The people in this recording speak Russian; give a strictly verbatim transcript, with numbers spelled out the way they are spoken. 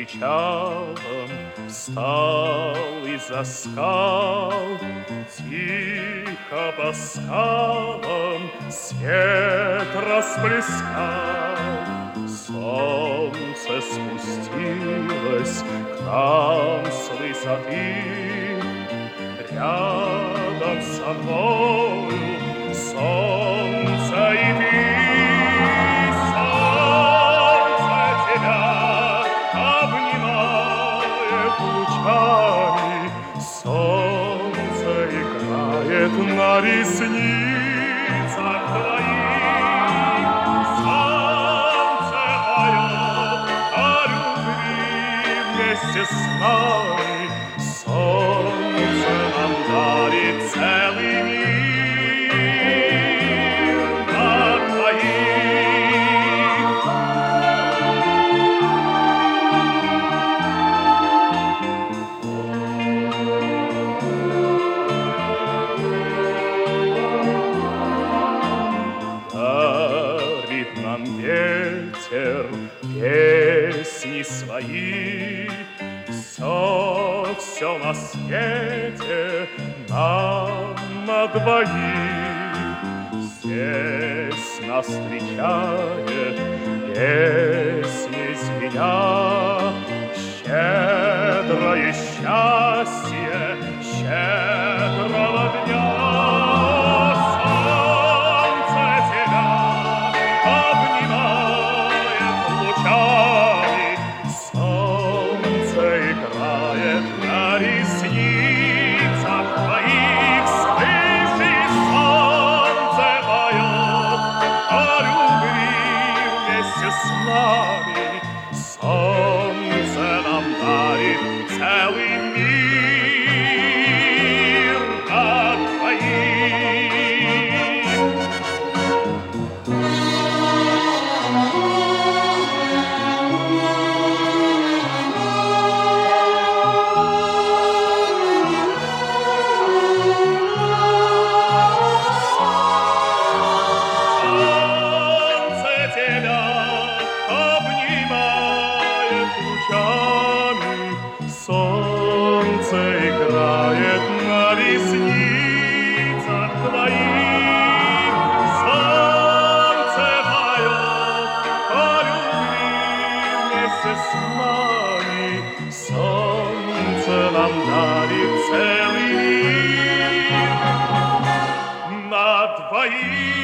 причалом встал из-за скал, тихо по скалам свет расплескал. Солнце спустилось к нам с высоты, рядом со мною солнце и ты. Солнце тебя обнимает лучами, солнце играет на ресницах твоих. Солнце поет о любви вместе с нами, солнце нам дарит целый мир на двоих. Дарит нам ветер песни свои, все, все на свете нам на двоих. Здесь нас встречает песней звеня щедрое счастье щедрого дня. Солнце тебя обнимает лучами, солнце играет на ресницах твоих. Слышишь, солнце поет о любви вместе с нами, солнце нам дарит целый мир на двоих. Солнце тебя обнимает лучами, солнце играет на ресницах твоих. Солнце поет о любви вместе с нами, солнце нам дарит целый мир на двоих.